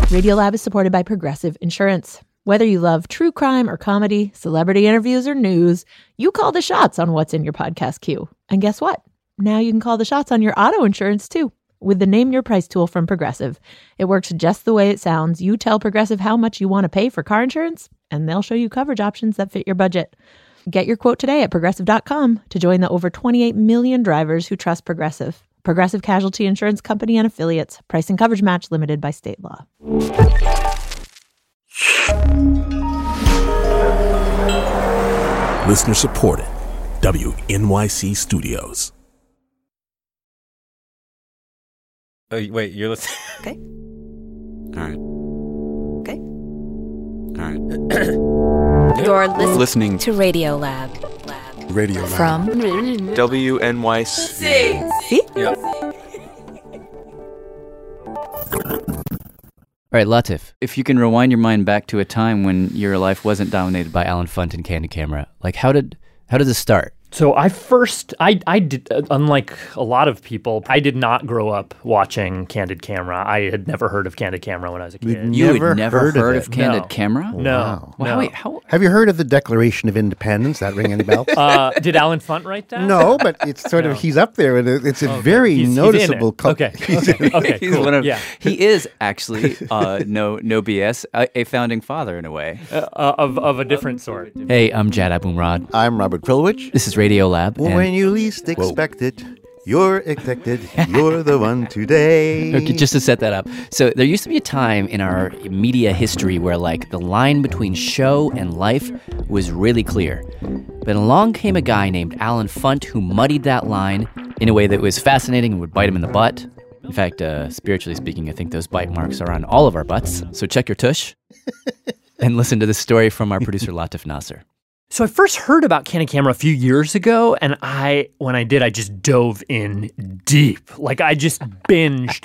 Radiolab is supported by Progressive Insurance. Whether you love true crime or comedy, celebrity interviews or news, you call the shots on what's in your podcast queue. And guess what? Now you can call the shots on your auto insurance too with the Name Your Price tool from Progressive. It works just the way it sounds. You tell Progressive how much you want to pay for car insurance, and they'll show you coverage options that fit your budget. Get your quote today at Progressive.com to join the over 28 million drivers who trust Progressive. Progressive Casualty Insurance Company and Affiliates. Price and coverage match limited by state law. Listener supported. WNYC Studios. Oh, wait, you're listening? Okay. All right. Okay. All right. You're Listening to Radiolab. Radio Lab. From WNYC. See? Yeah. All right, Latif, if you can rewind your mind back to a time when your life wasn't dominated by Alan Funt and Candid Camera, like how did this start? So I did, unlike a lot of people, I did not grow up watching Candid Camera. I had never heard of Candid Camera when I was a kid. You had never heard of Candid No. Camera? No. Wow. No. Wait, how? Have you heard of the Declaration of Independence? That ring any bells? Did Alan Funt write that? No, but it's sort of, he's up there, and it's a very He's noticeable in it. Okay. Okay. He's Cool. one of, Yeah. He is actually, no BS, a founding father in a way. Of a different sort. Hey, I'm Jad Abumrad. I'm Robert Krulwich. This is Radiolab. and- When you least expect it, you're expected. You're the one today. Okay, just to set that up. So there used to be a time in our media history where like the line between show and life was really clear. But along came a guy named Alan Funt who muddied that line in a way that was fascinating and would bite him in the butt. In fact, spiritually speaking, I think those bite marks are on all of our butts. So check your tush and listen to this story from our producer Latif Nasser. So I first heard about Candid Camera a few years ago, and when I did, I just dove in deep. Like, I just binged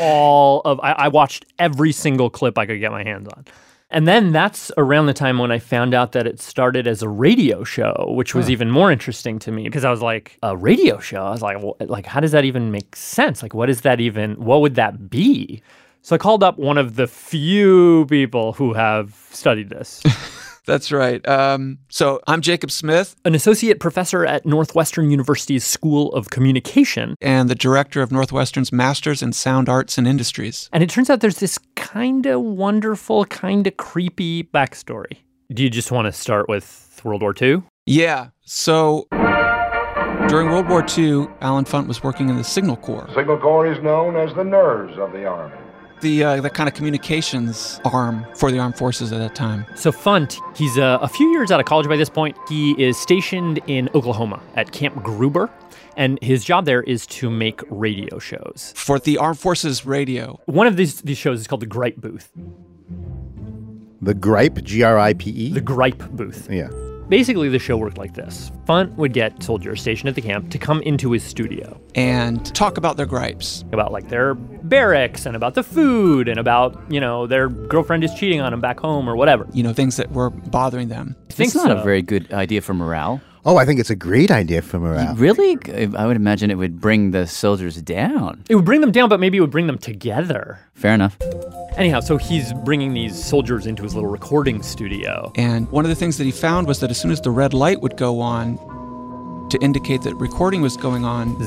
I watched every single clip I could get my hands on. And then that's around the time when I found out that it started as a radio show, which was even more interesting to me because I was like, a radio show? I was like, well, like, how does that even make sense? Like, what would that be? So I called up one of the few people who have studied this. That's right. So I'm Jacob Smith, An associate professor at Northwestern University's School of Communication. and the director of Northwestern's Masters in Sound Arts and Industries. And it turns out there's this kind of wonderful, kind of creepy backstory. Do you just want to start with World War II? Yeah. So during World War II, Alan Funt was working in the Signal Corps, Signal Corps is known as the nerves of the Army. the kind of communications arm for the armed forces at that time. So Funt, he's a few years out of college by this point. He is stationed in Oklahoma at Camp Gruber, and his job there is to make radio shows. For the armed forces radio. One of these shows is called the Gripe Booth. The Gripe, G-R-I-P-E? The Gripe Booth. Yeah. Basically, the show worked like this. Funt would get soldiers stationed at the camp to come into his studio. And talk about their gripes. About like their barracks and about the food and about, their girlfriend is cheating on them back home or whatever. Things that were bothering them. It's not a very good idea for morale. Oh, I think it's a great idea for morale. Really? I would imagine it would bring the soldiers down. It would bring them down, but maybe it would bring them together. Fair enough. Anyhow, so he's bringing these soldiers into his little recording studio. And one of the things that he found was that as soon as the red light would go on to indicate that recording was going on,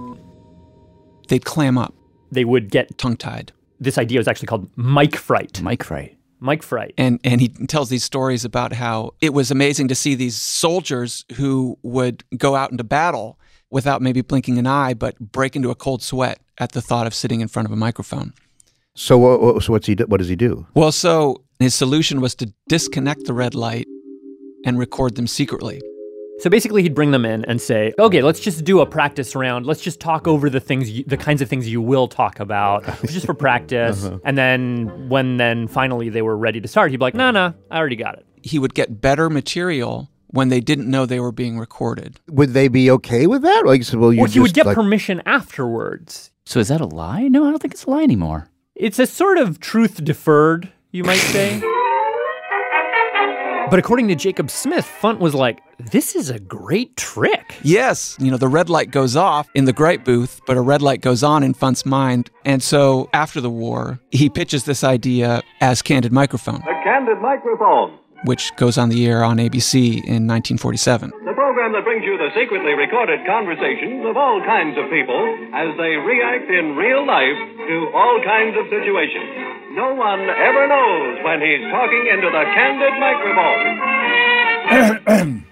they'd clam up. They would get tongue-tied. This idea was actually called mic fright. Mic fright. Mike Fright. And he tells these stories about how it was amazing to see these soldiers who would go out into battle without maybe blinking an eye, but break into a cold sweat at the thought of sitting in front of a microphone. So what does he do? Well, so his solution was to disconnect the red light and record them secretly. So basically, he'd bring them in and say, okay, let's just do a practice round. Let's just talk over the kinds of things you will talk about, just for practice. And then when finally they were ready to start, he'd be like, no, I already got it. He would get better material when they didn't know they were being recorded. Would they be okay with that? Like, so, Well, he would get permission afterwards. So is that a lie? No, I don't think it's a lie anymore. It's a sort of truth deferred, you might say. But according to Jacob Smith, Funt was like, this is a great trick. Yes, the red light goes off in the Great booth, but a red light goes on in Funt's mind. And so after the war, he pitches this idea as Candid Microphone. The Candid Microphone, which goes on the air on ABC in 1947. The program that brings you the secretly recorded conversations of all kinds of people as they react in real life to all kinds of situations. No one ever knows when he's talking into the Candid Microphone.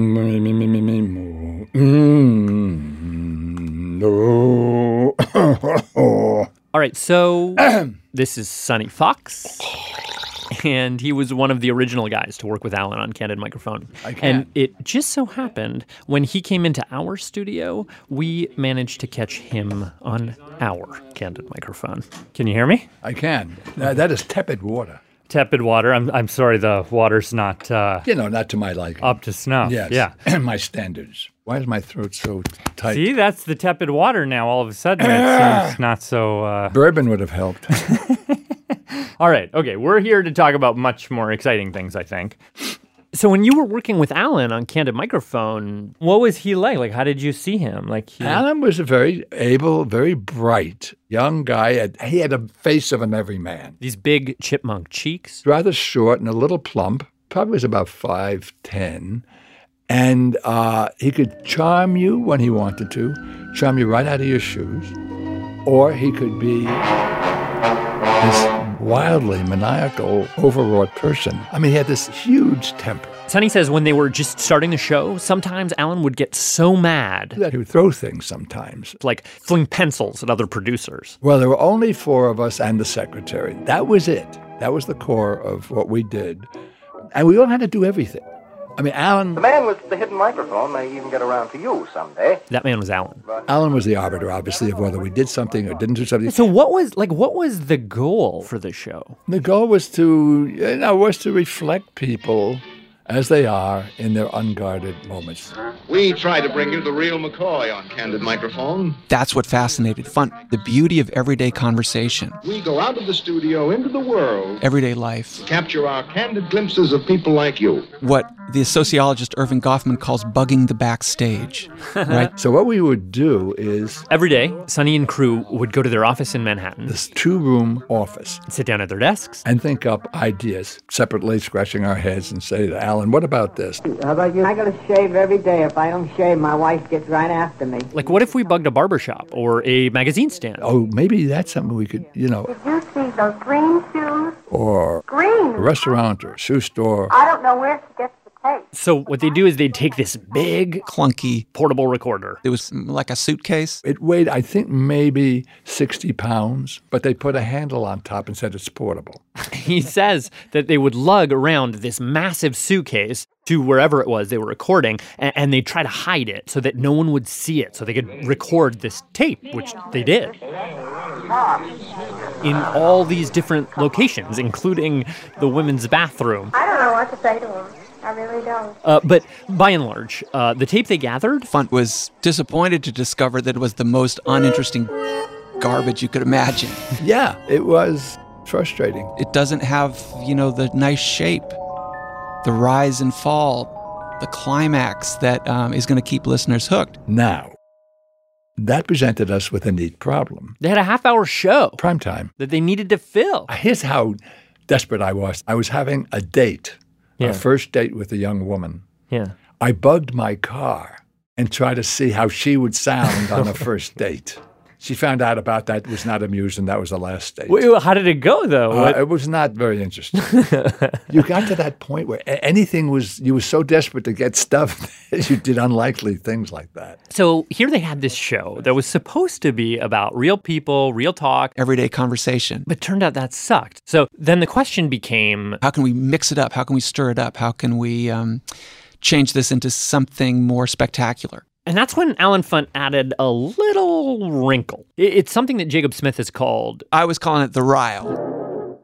All right, so this is Sonny Fox. And he was one of the original guys to work with Alan on Candid Microphone. And it just so happened, when he came into our studio, we managed to catch him on our Candid Microphone. Can you hear me? I can. That is tepid water. Tepid water. I'm sorry, the water's not... not to my liking. Up to snuff. Yes. Yeah. My standards. Why is my throat so tight? See, that's the tepid water now. All of a sudden, it seems not so... Bourbon would have helped. All right. Okay. We're here to talk about much more exciting things, I think. So when you were working with Alan on Candid Microphone, what was he like? Like, how did you see him? Alan was a very able, very bright young guy. He had a face of an everyman. These big chipmunk cheeks. Rather short and a little plump. Probably was about 5'10". And he could charm you when he wanted to, charm you right out of your shoes. Or he could be this wildly maniacal, overwrought person. I mean, he had this huge temper. Sonny says when they were just starting the show, sometimes Alan would get so mad that he would throw things sometimes. Like fling pencils at other producers. Well, there were only 4 of us and the secretary. That was it. That was the core of what we did. And we all had to do everything. I mean, Alan... The man with the hidden microphone may even get around to you someday. That man was Alan. Alan was the arbiter, obviously, of whether we did something or didn't do something. So what was the goal for the show? The goal was to reflect people as they are in their unguarded moments. We try to bring you the real McCoy on Candid Microphone. That's what fascinated Funt, the beauty of everyday conversation. We go out of the studio into the world. Everyday life. Capture our candid glimpses of people like you. What the sociologist Irving Goffman calls bugging the backstage, right? So what we would do is... Every day, Sonny and crew would go to their office in Manhattan. This 2-room office. Sit down at their desks. And think up ideas, separately scratching our heads and say to Alan, what about this? How about you? I gotta shave every day. If I don't shave, my wife gets right after me. Like, what if we bugged a barbershop or a magazine stand? Oh, maybe that's something we could, Did you see those green shoes? Or green. A restaurant or a shoe store. I don't know where she gets the tape. So what they do is they take this big, clunky portable recorder. It was like a suitcase. It weighed, I think, maybe 60 pounds, but they put a handle on top and said it's portable. He says that they would lug around this massive suitcase to wherever it was they were recording, and they'd try to hide it so that no one would see it, so they could record this tape, which they did. In all these different locations, including the women's bathroom. I don't know what to say to him. I really don't. But by and large, the tape they gathered... Funt was disappointed to discover that it was the most uninteresting garbage you could imagine. Yeah, it was frustrating. It doesn't have, the nice shape, the rise and fall, the climax that is going to keep listeners hooked. Now, that presented us with a neat problem. They had a half-hour show. Prime time. That they needed to fill. Here's how desperate I was. I was having a date. Yeah. A first date with a young woman. Yeah. I bugged my car and tried to see how she would sound on a first date. She found out about that, was not amused, and that was the last date. Wait, how did it go, though? It was not very interesting. You got to that point where you were so desperate to get stuff that you did unlikely things like that. So here they had this show that was supposed to be about real people, real talk. Everyday conversation. But turned out that sucked. So then the question became... How can we mix it up? How can we stir it up? How can we change this into something more spectacular? And that's when Alan Funt added a little wrinkle. It's something that Jacob Smith has called... I was calling it the rile.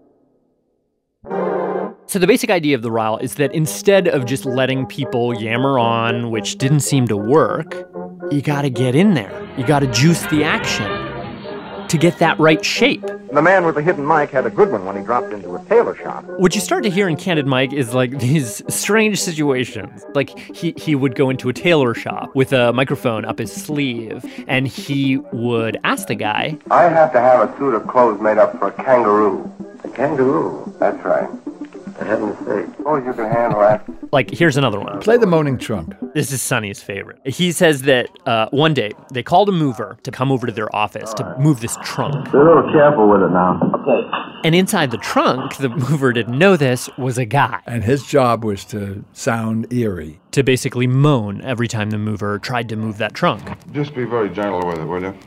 So the basic idea of the rile is that instead of just letting people yammer on, which didn't seem to work, you gotta get in there. You gotta juice the action. to get that right shape. The man with the hidden mic had a good one when he dropped into a tailor shop. What you start to hear in Candid Mike is like these strange situations. Like he would go into a tailor shop with a microphone up his sleeve, and he would ask the guy, I have to have a suit of clothes made up for a kangaroo. A kangaroo? That's right. For heaven's sake. Oh, you can handle that. Like, here's another one. Play the moaning trump. This is Sonny's favorite. He says that one day they called a mover to come over to their office to move this trunk. Be a little careful with it now. Okay. And inside the trunk, the mover didn't know this, was a guy. And his job was to sound eerie. To basically moan every time the mover tried to move that trunk. Just be very gentle with it, will you?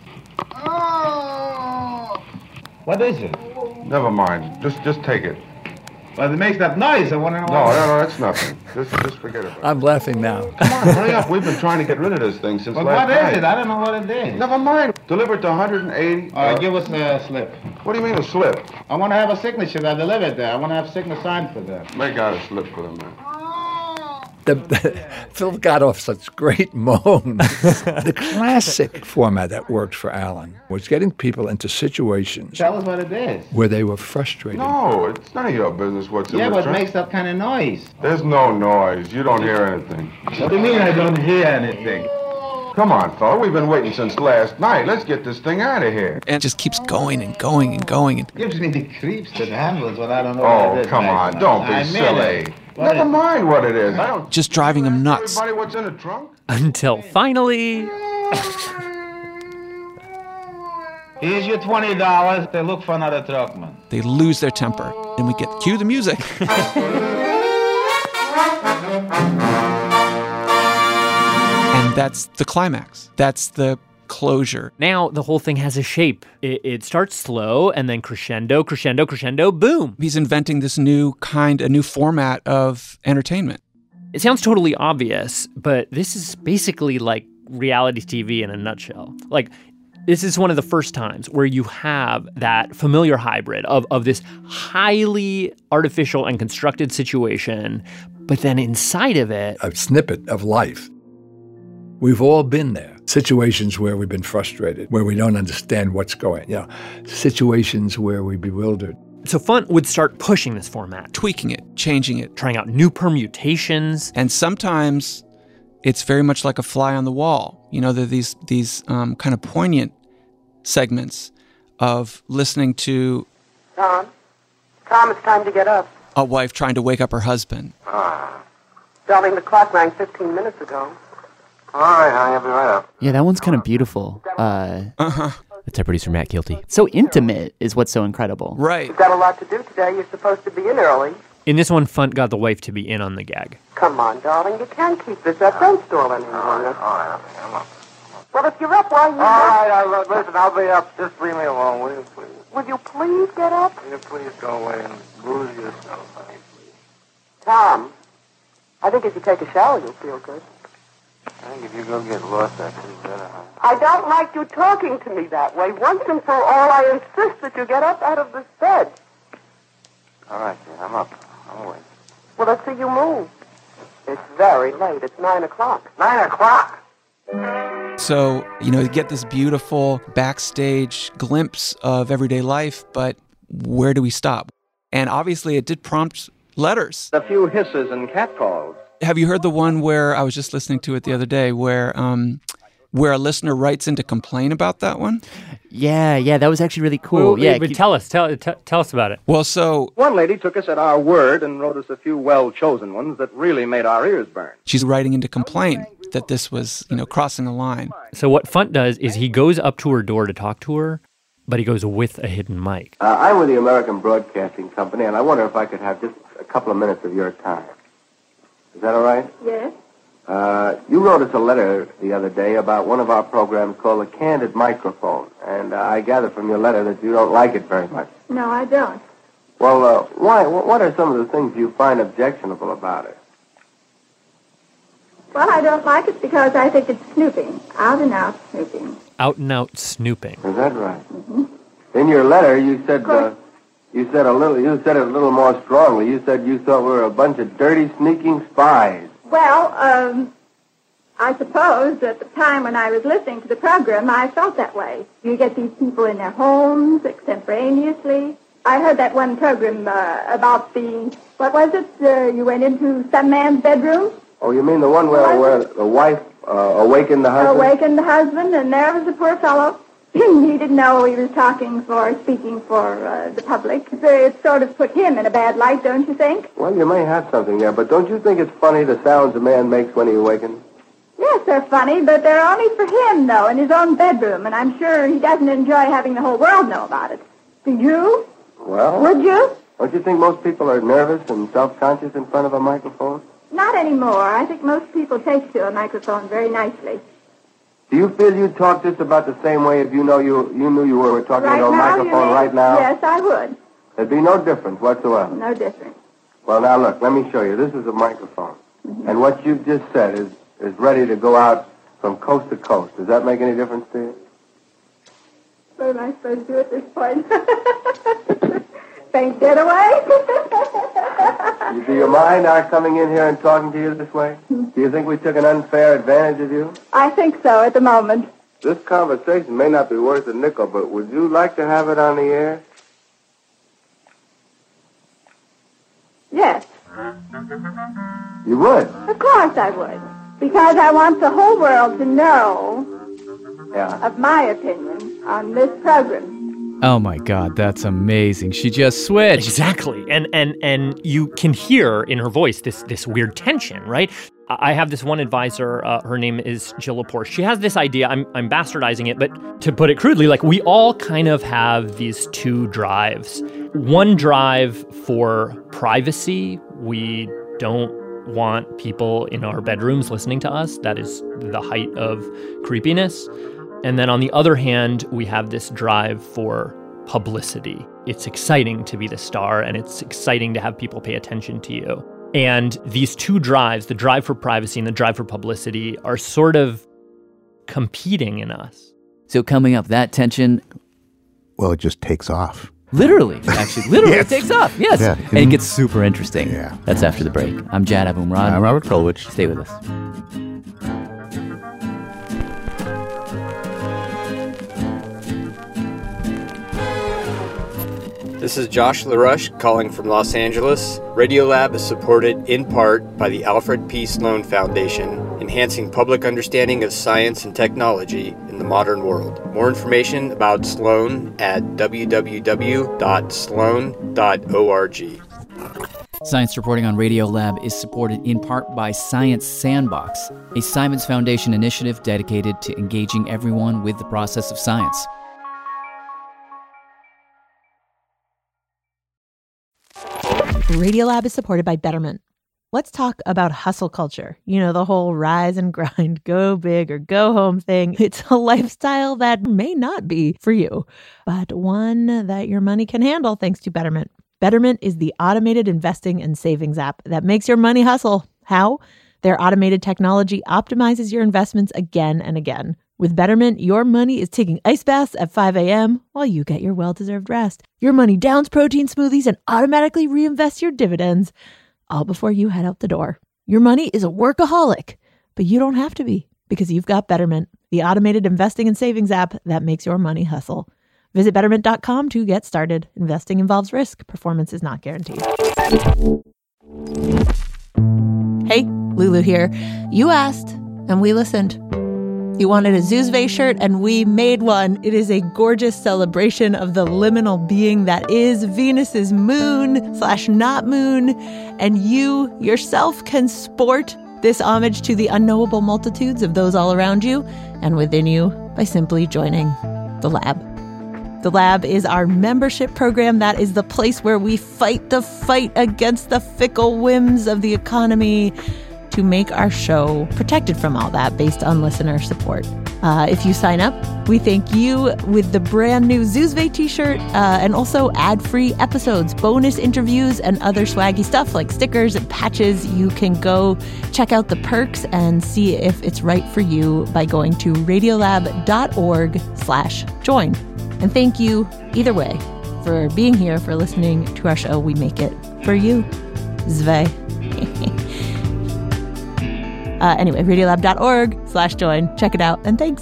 What is it? Never mind. Just take it. Well, it makes that noise. I want to know. No, that's nothing. Just forget about it. I'm laughing now. Come on, hurry up. We've been trying to get rid of this thing since last night. What is it? I don't know what it is. Never mind. Delivered to 180. All right, give us a slip. What do you mean a slip? I want to have a signature that delivered there. I want to have a signature signed for that. Make out a slip for them, man. Phil got off such great moans. The classic format that worked for Alan was getting people into situations. Tell us what it is. Where they were frustrated. No, it's none of your business what's in the what trunk. makes that kind of noise? There's no noise. You don't hear anything. What do you mean I don't hear anything? Come on, fella. We've been waiting since last night. Let's get this thing out of here. And it just keeps going and going and going. It gives me the creeps that handles when I don't know what it is. Oh, come on. Don't be silly. Never mind what it is. I don't... Just driving him nuts. Everybody what's in the trunk? Until finally... Here's your $20. They look for another truckman. They lose their temper. And we get cue the music. And that's the climax. That's the closure. Now the whole thing has a shape. It starts slow and then crescendo, crescendo, crescendo, boom. He's inventing this new a new format of entertainment. It sounds totally obvious, but this is basically like reality TV in a nutshell. Like, this is one of the first times where you have that familiar hybrid of this highly artificial and constructed situation, but then inside of it, a snippet of life. We've all been there. Situations where we've been frustrated, where we don't understand what's going, situations where we're bewildered. So Funt would start pushing this format. Tweaking it, changing it. Trying out new permutations. And sometimes it's very much like a fly on the wall. You know, there are these kind of poignant segments of listening to... Tom, it's time to get up. A wife trying to wake up her husband. Darling, the clock rang 15 minutes ago. All right, honey, I'll be right up. Yeah, that one's kind of beautiful. That's our producer, Matt Kilty. So intimate is what's so incredible. Right. You've got a lot to do today. You're supposed to be in early. In this one, Funt got the wife to be in on the gag. Come on, darling. You can't keep this up. Don't stall any longer. All right, I'm up. Well, if you're up, why you... All right, listen, I'll be up. Just leave me alone, will you, please? Will you please get up? Will you please go away and lose yourself, honey, please? Tom, I think if you take a shower, you'll feel good. I think if you go get lost, that could be better, honey. I don't like you talking to me that way. Once and for all, I insist that you get up out of this bed. All right, kid, I'm up. I'm awake. Well, let's see you move. It's very late. It's 9 o'clock. 9 o'clock? So, you get this beautiful backstage glimpse of everyday life, but where do we stop? And obviously it did prompt letters. A few hisses and catcalls. Have you heard the one where I was just listening to it the other day where a listener writes in to complain about that one? Yeah, that was actually really cool. But tell us about it. Well, so... One lady took us at our word and wrote us a few well-chosen ones that really made our ears burn. She's writing in to complain that this was, crossing a line. So what Funt does is he goes up to her door to talk to her, but he goes with a hidden mic. I'm with the American Broadcasting Company, and I wonder if I could have just a couple of minutes of your time. Is that all right? Yes. You wrote us a letter the other day about one of our programs called The Candid Microphone, and I gather from your letter that you don't like it very much. No, I don't. Well, why? What are some of the things you find objectionable about it? Well, I don't like it because I think it's snooping. Out and out snooping. Out and out snooping. Is that right? Mm-hmm. In your letter, you said you said it a little more strongly. You said you thought we were a bunch of dirty, sneaking spies. Well, I suppose at the time when I was listening to the program, I felt that way. You get these people in their homes extemporaneously. I heard that one program about what was it? You went into some man's bedroom? Oh, you mean the one where the wife awakened the husband? Awakened the husband, and there was the poor fellow. He didn't know he was speaking for the public. It sort of put him in a bad light, don't you think? Well, you may have something there, but don't you think it's funny the sounds a man makes when he awakens? Yes, they're funny, but they're only for him, though, in his own bedroom, and I'm sure he doesn't enjoy having the whole world know about it. Do you? Well... Would you? Don't you think most people are nervous and self-conscious in front of a microphone? Not anymore. I think most people take to a microphone very nicely. Do you feel you'd talk just about the same way if you knew you were talking into a microphone right now? Yes, I would. There'd be no difference whatsoever. No difference. Well, now look, let me show you. This is a microphone. Mm-hmm. And what you've just said is ready to go out from coast to coast. Does that make any difference to you? What am I supposed to do at this point? Faint dead away? Do you mind our coming in here and talking to you this way? Do you think we took an unfair advantage of you? I think so at the moment. This conversation may not be worth a nickel, but would you like to have it on the air? Yes. You would? Of course I would. Because I want the whole world to know of my opinion on this program. Oh my God, that's amazing. She just switched. Exactly. And you can hear in her voice this weird tension, right? I have this one advisor, her name is Jill Lepore. She has this idea, I'm bastardizing it, but to put it crudely, like we all kind of have these two drives. One drive for privacy. We don't want people in our bedrooms listening to us. That is the height of creepiness. And then on the other hand, we have this drive for publicity. It's exciting to be the star, and it's exciting to have people pay attention to you. And these two drives, the drive for privacy and the drive for publicity, are sort of competing in us. So coming up, that tension... Well, it just takes off. Literally, actually. Literally, Yes. It takes off, yes. Yeah. And it gets super interesting. Yeah. That's after the break. I'm Jad Abumrad. I'm Robert Krulwich. Stay with us. This is Josh LaRush calling from Los Angeles. Radiolab is supported in part by the Alfred P. Sloan Foundation, enhancing public understanding of science and technology in the modern world. More information about Sloan at www.sloan.org. Science reporting on Radiolab is supported in part by Science Sandbox, a Simons Foundation initiative dedicated to engaging everyone with the process of science. Radiolab is supported by Betterment. Let's talk about hustle culture. You know, the whole rise and grind, go big or go home thing. It's a lifestyle that may not be for you, but one that your money can handle thanks to Betterment. Betterment is the automated investing and savings app that makes your money hustle. How? Their automated technology optimizes your investments again and again. With Betterment, your money is taking ice baths at 5 a.m. while you get your well-deserved rest. Your money downs protein smoothies and automatically reinvests your dividends, all before you head out the door. Your money is a workaholic, but you don't have to be because you've got Betterment, the automated investing and savings app that makes your money hustle. Visit Betterment.com to get started. Investing involves risk. Performance is not guaranteed. Hey, Lulu here. You asked, and we listened. You wanted a Zuzve shirt, and we made one. It is a gorgeous celebration of the liminal being that is Venus's moon/not moon, and you yourself can sport this homage to the unknowable multitudes of those all around you and within you by simply joining the Lab. The Lab is our membership program that is the place where we fight the fight against the fickle whims of the economy to make our show protected from all that based on listener support. If you sign up, we thank you with the brand new Zuzve t-shirt and also ad-free episodes, bonus interviews, and other swaggy stuff like stickers and patches. You can go check out the perks and see if it's right for you by going to radiolab.org/join. And thank you either way for being here, for listening to our show. We make it for you. Zve. Anyway, radiolab.org/join. Check it out, and thanks.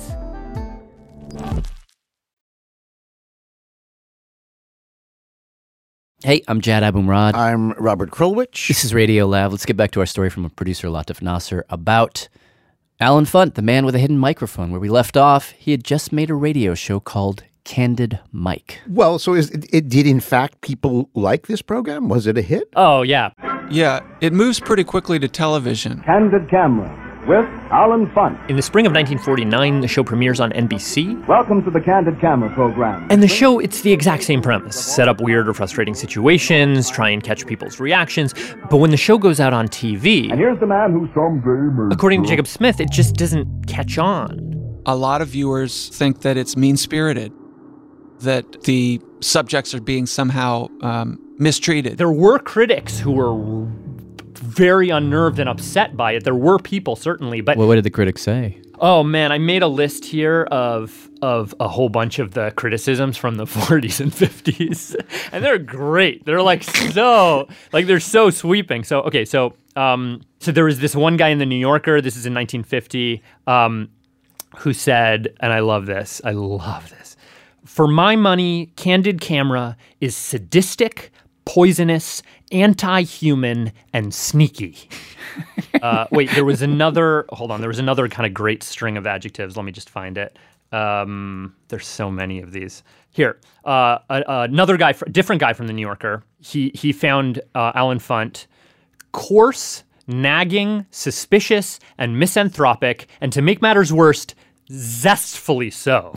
Hey, I'm Jad Abumrad. I'm Robert Krulwich. This is Radio Lab. Let's get back to our story from producer Latif Nasser about Alan Funt, the man with a hidden microphone. Where we left off, he had just made a radio show called Candid Mike. Well, so it did in fact people like this program? Was it a hit? Oh, yeah. Yeah, it moves pretty quickly to television. Candid Camera with Alan Funt. In the spring of 1949, the show premieres on NBC. Welcome to the Candid Camera program. And the show, it's the exact same premise. Set up weird or frustrating situations, try and catch people's reactions. But when the show goes out on TV... And here's the man who someday... According to Jacob Smith, it just doesn't catch on. A lot of viewers think that it's mean-spirited, that the subjects are being somehow mistreated. There were critics who were very unnerved and upset by it. There were people, certainly, but... Well, what did the critics say? Oh, man, I made a list here of a whole bunch of the criticisms from the 40s and 50s, and they're great. They're they're so sweeping. So, okay, so there was this one guy in the New Yorker, this is in 1950, who said, and I love this, "For my money, Candid Camera is sadistic, poisonous, anti-human, and sneaky." There was another kind of great string of adjectives. Let me just find it. There's so many of these. Here, another guy, different guy from the New Yorker. He found Alan Funt coarse, nagging, suspicious, and misanthropic, and to make matters worse, zestfully so.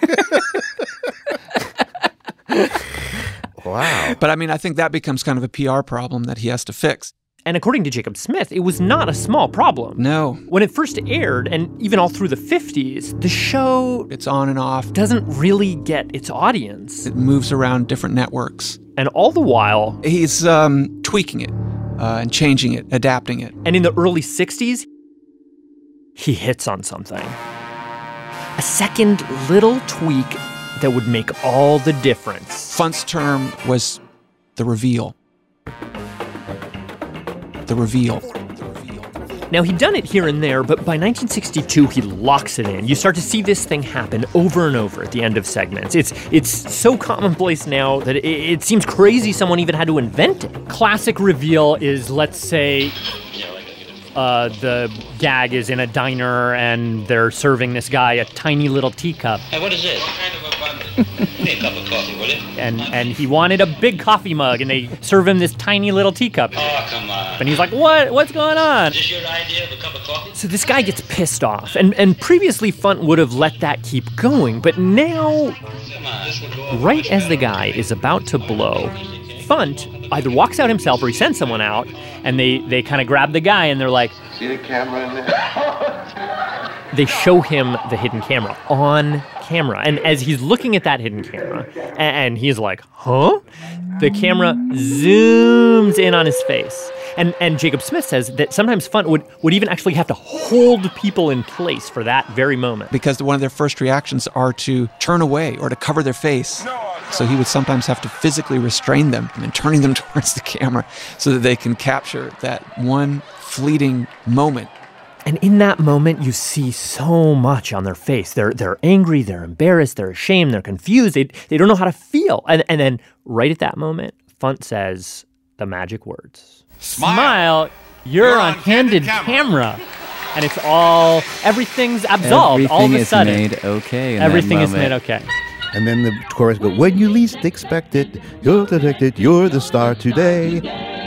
Wow. But I mean, I think that becomes kind of a PR problem that he has to fix. And according to Jacob Smith, it was not a small problem. No. When it first aired, and even all through the 50s, the show... It's on and off. ...doesn't really get its audience. It moves around different networks. And all the while... He's tweaking it and changing it, adapting it. And in the early 60s, he hits on something. A second little tweak that would make all the difference. Funt's term was the reveal. The reveal. Now, he'd done it here and there, but by 1962, he locks it in. You start to see this thing happen over and over at the end of segments. It's so commonplace now that it seems crazy someone even had to invent it. Classic reveal is, let's say, the gag is in a diner and they're serving this guy a tiny little teacup. Hey, what is this? What kind of abundance? Give me a cup of coffee, will you? And he wanted a big coffee mug, and they serve him this tiny little teacup. Oh, come on. And he's like, what's going on? Is this your idea of a cup of coffee? So this guy gets pissed off, and previously Funt would have let that keep going, but now, right as the guy is about to blow, Funt either walks out himself or he sends someone out, and they kind of grab the guy and they're like, See the camera in there? They show him the hidden camera on camera. And as he's looking at that hidden camera, and he's like, huh? The camera zooms in on his face. And Jacob Smith says that sometimes Funt would even actually have to hold people in place for that very moment. Because one of their first reactions are to turn away or to cover their face. So he would sometimes have to physically restrain them and turning them towards the camera so that they can capture that one fleeting moment. And in that moment, you see so much on their face. They're angry, they're embarrassed, they're ashamed, they're confused. They don't know how to feel. And then right at that moment, Funt says the magic words. Smile, you're on candid camera. And it's everything's absolved all of a sudden. Everything is made okay in Everything that is moment. made okay. And then the chorus goes, when you least expect it, you're detected, you're the star today.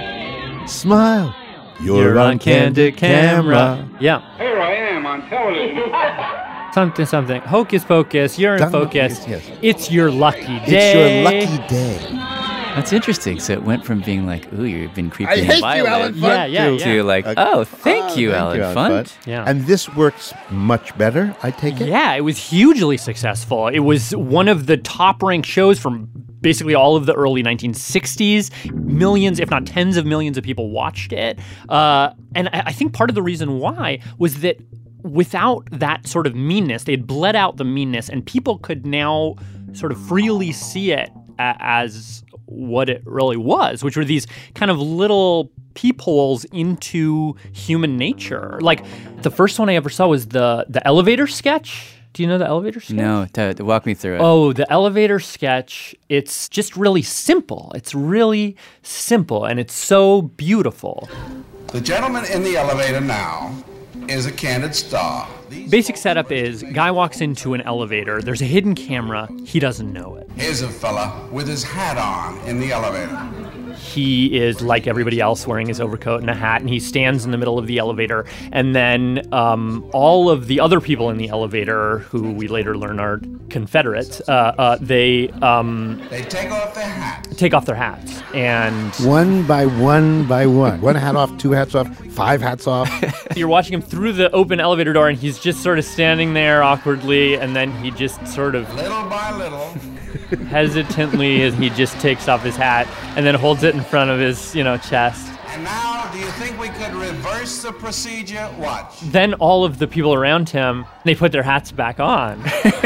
Smile, you're on candid camera. Yeah. Here I am on television. Something. Hocus pocus, you're in focus. Yes. It's your lucky day. It's your lucky day. That's interesting. So it went from being like, ooh, you've been creepy and hate violent. you, Alan Funt. To like, oh, thank you, Alan Funt. Yeah. And this works much better, I take it? Yeah, it was hugely successful. It was one of the top-ranked shows from basically all of the early 1960s. Millions, if not tens of millions of people watched it. And I think part of the reason why was that without that sort of meanness, they'd bled out the meanness, and people could now sort of freely see it as what it really was, which were these kind of little peepholes into human nature. Like, the first one I ever saw was the elevator sketch. Do you know the elevator sketch? No, walk me through it. Oh, the elevator sketch, it's just really simple. It's really simple, and it's so beautiful. The gentleman in the elevator now is a candid star. Basic setup is, guy walks into an elevator, there's a hidden camera, he doesn't know it. Here's a fella with his hat on in the elevator. He is like everybody else, wearing his overcoat and a hat, and he stands in the middle of the elevator. And then all of the other people in the elevator, who we later learn are Confederates, they take off their hats. Take off their hats, and one by one by one. One hat off, two hats off, five hats off. You're watching him through the open elevator door, and he's just sort of standing there awkwardly, and then he just sort of little by little. Hesitantly, as he just takes off his hat and then holds it in front of his, chest. And now, do you think we could reverse the procedure? Watch. Then all of the people around him, they put their hats back on.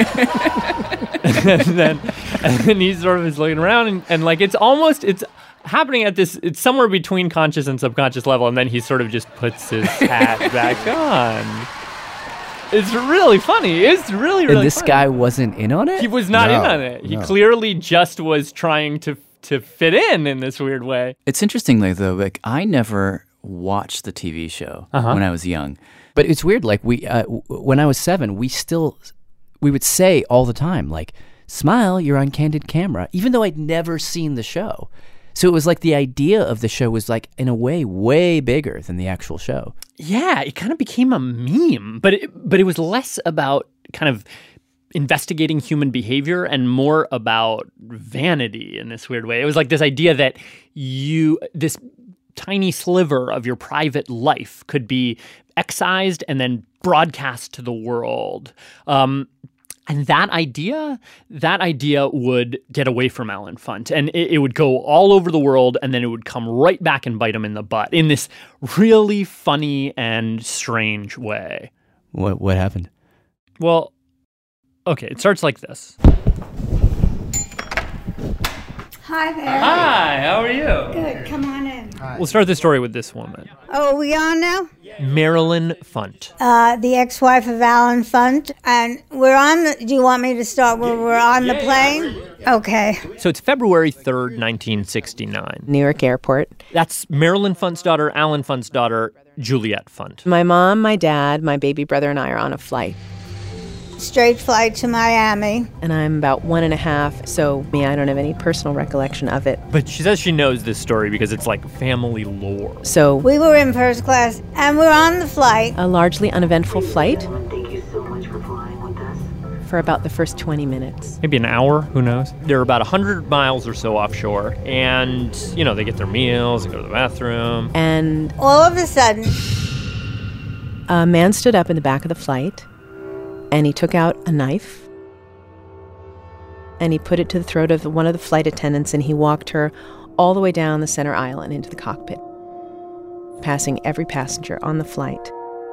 and then he sort of is looking around, and like, it's happening at this, it's somewhere between conscious and subconscious level, and then he sort of just puts his hat back on. It's really funny. It's really And this funny. guy wasn't in on it? He was not in on it. He clearly just was trying to fit in this weird way. It's interesting, though, like, I never watched the TV show when I was young. But it's weird, like, when I was 7, we would say all the time, like, smile, you're on candid camera, even though I'd never seen the show. So it was like the idea of the show was, like, in a way, way bigger than the actual show. Yeah, it kind of became a meme, but it was less about kind of investigating human behavior and more about vanity in this weird way. It was like this idea that this tiny sliver of your private life could be excised and then broadcast to the world. And that idea would get away from Alan Funt, and it would go all over the world, and then it would come right back and bite him in the butt in this really funny and strange way. What happened? Well, okay, it starts like this. Hi there. Hi, how are you? Good, come on in. We'll start the story with this woman. Oh, are we on now? Marilyn Funt. The ex-wife of Alan Funt. And do you want me to start where we're on the plane? Yeah. Okay. So it's February 3rd, 1969. Newark Airport. That's Marilyn Funt's daughter, Alan Funt's daughter, Juliet Funt. My mom, my dad, my baby brother, and I are on a flight. Straight flight to Miami. And I'm about 1.5, so I don't have any personal recollection of it. But she says she knows this story because it's like family lore. So we were in first class, and we're on the flight. A largely uneventful flight. Thank you so much for flying with us. For about the first 20 minutes. Maybe an hour, who knows? They're about 100 miles or so offshore, and, they get their meals, they go to the bathroom. And all of a sudden, a man stood up in the back of the flight. And he took out a knife, and he put it to the throat of one of the flight attendants, and he walked her all the way down the center aisle and into the cockpit, passing every passenger on the flight.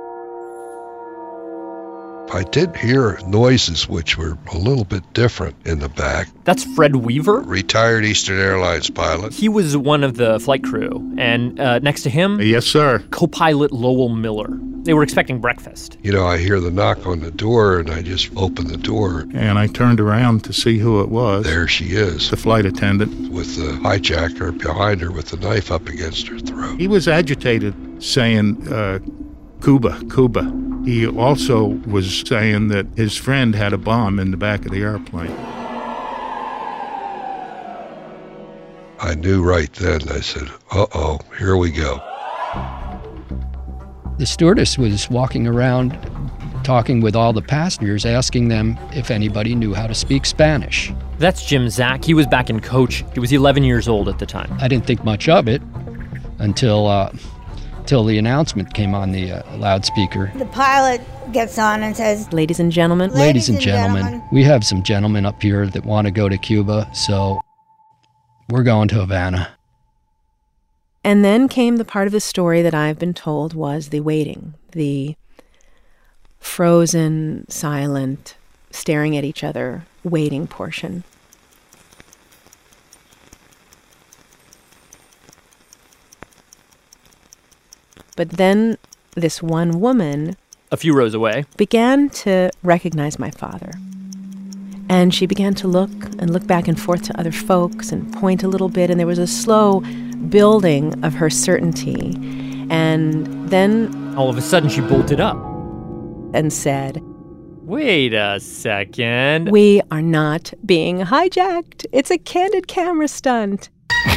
I did hear noises which were a little bit different in the back. That's Fred Weaver? Retired Eastern Airlines pilot. He was one of the flight crew, and next to him... Yes, sir. Co-pilot Lowell Miller. They were expecting breakfast. I hear the knock on the door, and I just open the door. And I turned around to see who it was. There she is. The flight attendant. With the hijacker behind her with the knife up against her throat. He was agitated, saying, Cuba, Cuba. He also was saying that his friend had a bomb in the back of the airplane. I knew right then. I said, uh-oh, here we go. The stewardess was walking around talking with all the passengers, asking them if anybody knew how to speak Spanish. That's Jim Zack. He was back in coach. He was 11 years old at the time. I didn't think much of it until the announcement came on the loudspeaker. The pilot gets on and says, Ladies and gentlemen. Ladies and gentlemen, we have some gentlemen up here that want to go to Cuba, so we're going to Havana. And then came the part of the story that I've been told was the waiting, the frozen, silent, staring at each other, waiting portion. But then this one woman, a few rows away, began to recognize my father. And she began to look back and forth to other folks and point a little bit, and there was a slow building of her certainty. And then all of a sudden she bolted up and said, "Wait a second. We are not being hijacked. It's a candid camera stunt."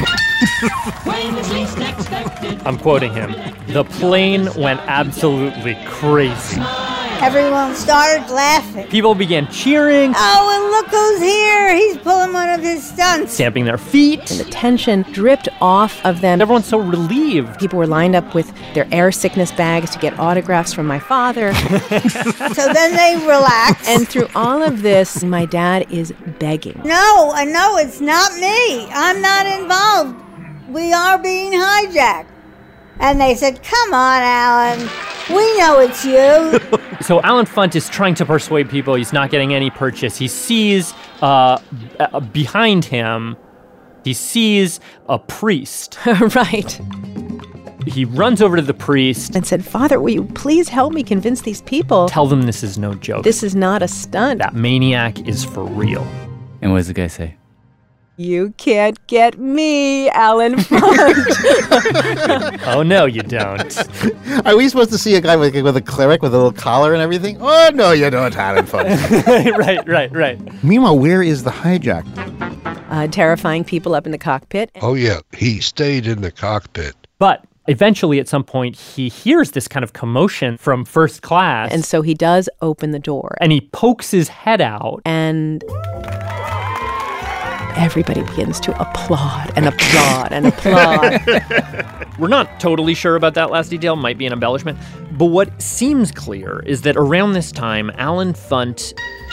I'm quoting him. The plane went absolutely crazy. Everyone started laughing. People began cheering. Oh, and look who's here. He's pulling one of his stunts. Stamping their feet. And the tension dripped off of them. Everyone's so relieved. People were lined up with their air sickness bags to get autographs from my father. So then they relaxed. And through all of this, my dad is begging. No, it's not me. I'm not involved. We are being hijacked. And they said, come on, Alan. We know it's you. So Alan Funt is trying to persuade people. He's not getting any purchase. He sees behind him, he sees a priest. Right. He runs over to the priest and said, Father, will you please help me convince these people? Tell them this is no joke. This is not a stunt. That maniac is for real. And what does the guy say? You can't get me, Alan Funt. Oh, no, you don't. Are we supposed to see a guy with a cleric with a little collar and everything? Oh, no, you don't, Alan Funt. Right. Meanwhile, where is the hijack? Terrifying people up in the cockpit. Oh, yeah. He stayed in the cockpit. But eventually, at some point, he hears this kind of commotion from first class. And so he does open the door. And he pokes his head out. And everybody begins to applaud and applaud and applaud. We're not totally sure about that last detail. Might be an embellishment. But what seems clear is that around this time, Alan Funt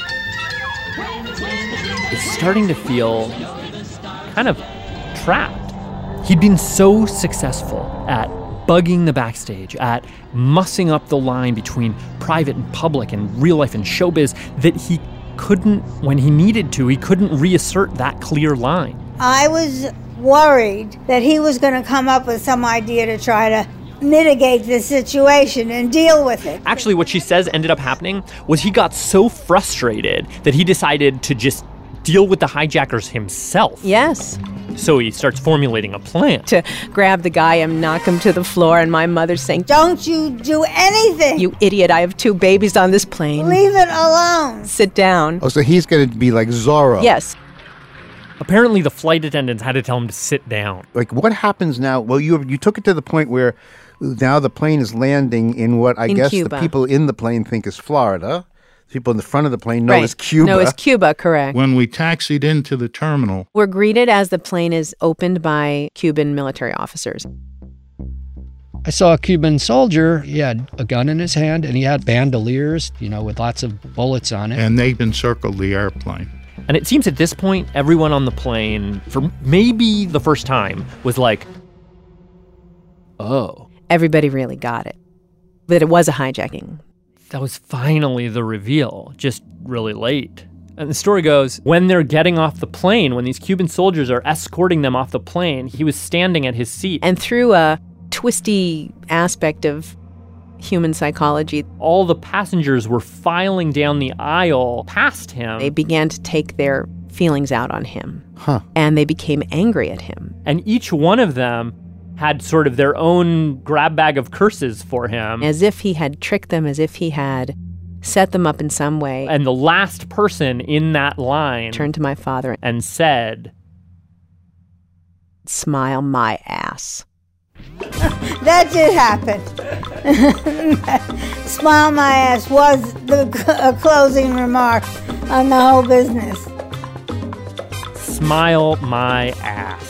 is starting to feel kind of trapped. He'd been so successful at bugging the backstage, at mussing up the line between private and public and real life and showbiz that he couldn't, when he needed to, he couldn't reassert that clear line. I was worried that he was going to come up with some idea to try to mitigate the situation and deal with it. Actually, what she says ended up happening was he got so frustrated that he decided to just deal with the hijackers himself. Yes. So he starts formulating a plan. To grab the guy and knock him to the floor, and my mother's saying, don't you do anything. You idiot, I have 2 babies on this plane. Leave it alone. Sit down. Oh, so he's going to be like Zorro. Yes. Apparently the flight attendants had to tell him to sit down. Like, what happens now? Well, you took it to the point where now the plane is landing in what I guess Cuba. The people in the plane think is Florida. People in the front of the plane know is Cuba. No, it's Cuba, correct. When we taxied into the terminal, we're greeted as the plane is opened by Cuban military officers. I saw a Cuban soldier. He had a gun in his hand, and he had bandoliers, with lots of bullets on it. And they've encircled the airplane. And it seems at this point, everyone on the plane, for maybe the first time, was like, oh. Everybody really got it. That it was a hijacking. That was finally the reveal, just really late. And the story goes, when they're getting off the plane, when these Cuban soldiers are escorting them off the plane, he was standing at his seat. And through a twisty aspect of human psychology, all the passengers were filing down the aisle past him. They began to take their feelings out on him. Huh. And they became angry at him. And each one of them had sort of their own grab bag of curses for him. As if he had tricked them, as if he had set them up in some way. And the last person in that line turned to my father and said, smile my ass. That did happen. Smile my ass was a closing remark on the whole business. Smile my ass.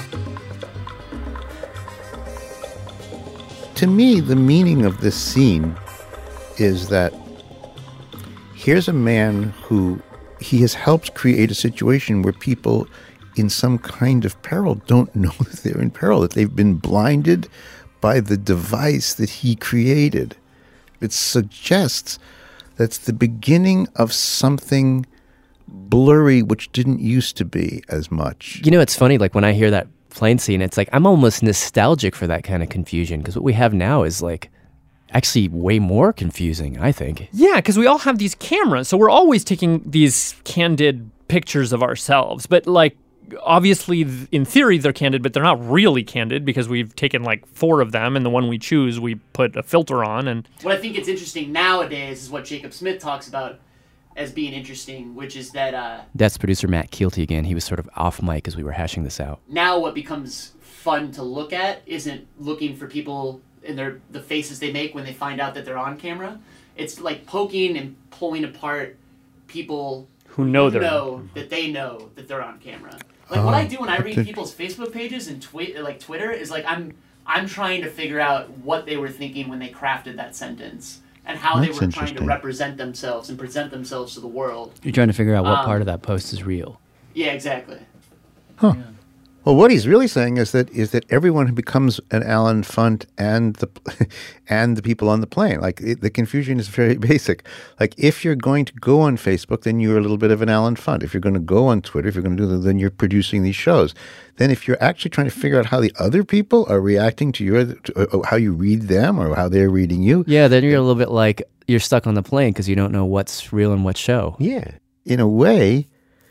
To me, the meaning of this scene is that here's a man who he has helped create a situation where people in some kind of peril don't know that they're in peril, that they've been blinded by the device that he created. It suggests that's the beginning of something blurry which didn't used to be as much. It's funny, like when I hear that plane scene, it's like I'm almost nostalgic for that kind of confusion, because what we have now is like actually way more confusing, I think. Yeah, because we all have these cameras, so we're always taking these candid pictures of ourselves. But like, obviously, in theory, they're candid, but they're not really candid because we've taken like 4 of them, and the one we choose, we put a filter on. And what I think is interesting nowadays is what Jacob Smith talks about as being interesting, which is that that's producer Matt Keelty again. He was sort of off mic as we were hashing this out. Now what becomes fun to look at isn't looking for people and the faces they make when they find out that they're on camera. It's like poking and pulling apart people who know that they know that they're on camera. Like what I do when I read people's Facebook pages and Twitter is like I'm trying to figure out what they were thinking when they crafted that sentence and how they were trying to represent themselves and present themselves to the world. You're trying to figure out what part of that post is real. Yeah, exactly. Huh. Yeah. Well, what he's really saying is that everyone who becomes an Alan Funt and the people on the plane. Like the confusion is very basic. Like if you're going to go on Facebook, then you're a little bit of an Alan Funt. If you're going to go on Twitter, if you're going to do that, then you're producing these shows. Then if you're actually trying to figure out how the other people are reacting to how you read them or how they're reading you. Yeah, then you're a little bit like you're stuck on the plane because you don't know what's real and what's show. Yeah. In a way,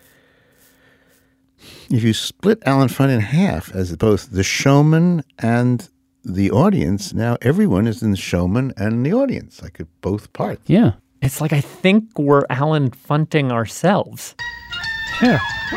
if you split Alan Funt in half as both the showman and the audience, now everyone is in the showman and the audience, like at both parts. Yeah. It's like I think we're Alan Funting ourselves. Yeah.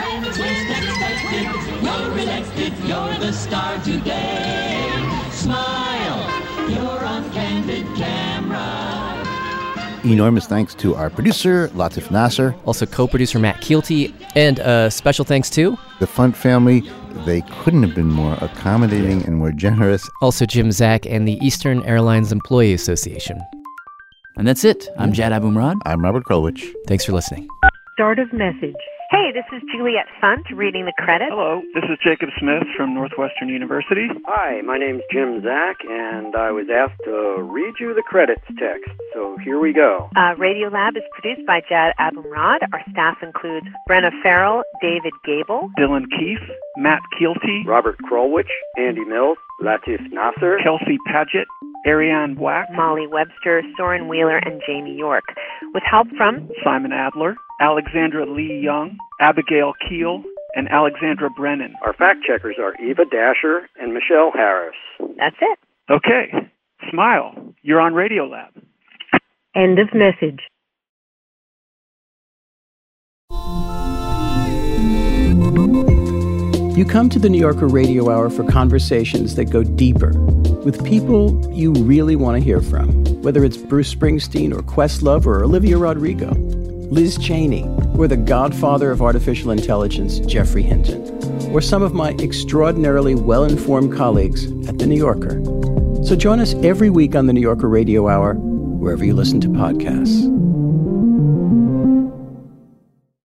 You're the star today. Smile, you're on Candid Camera. Enormous thanks to our producer, Latif Nasser. Also co-producer Matt Keelty. And special thanks to the Funt family. They couldn't have been more accommodating and more generous. Also Jim Zak and the Eastern Airlines Employee Association. And that's it. I'm Jad Abumrad. I'm Robert Krulwich. Thanks for listening. Start of message. Hey, this is Juliet Funt reading the credits. Hello, this is Jacob Smith from Northwestern University. Hi, my name's Jim Zak, and I was asked to read you the credits text, so here we go. Radiolab is produced by Jad Abumrad. Our staff includes Brenna Farrell, David Gable, Dylan Keefe, Matt Keelty, Robert Krulwich, Andy Mills, Latif Nasser, Kelsey Padgett, Ariane Wack, Molly Webster, Soren Wheeler, and Jamie York, with help from Simon Adler, Alexandra Lee Young, Abigail Keel, and Alexandra Brennan. Our fact checkers are Eva Dasher and Michelle Harris. That's it. Okay. Smile. You're on Radiolab. End of message. You come to the New Yorker Radio Hour for conversations that go deeper with people you really want to hear from, whether it's Bruce Springsteen or Questlove or Olivia Rodrigo, Liz Cheney, or the godfather of artificial intelligence, Geoffrey Hinton, or some of my extraordinarily well-informed colleagues at The New Yorker. So join us every week on the New Yorker Radio Hour, wherever you listen to podcasts.